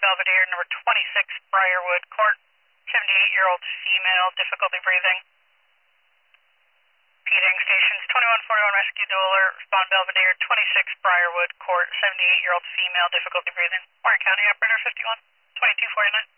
Belvedere, number 26 Briarwood Court, 78-year-old female, difficulty breathing. Repeating, stations 2141 Rescue Dueler, respond Belvedere, 26 Briarwood Court, 78-year-old female, difficulty breathing. Warren County, operator 51, 2249.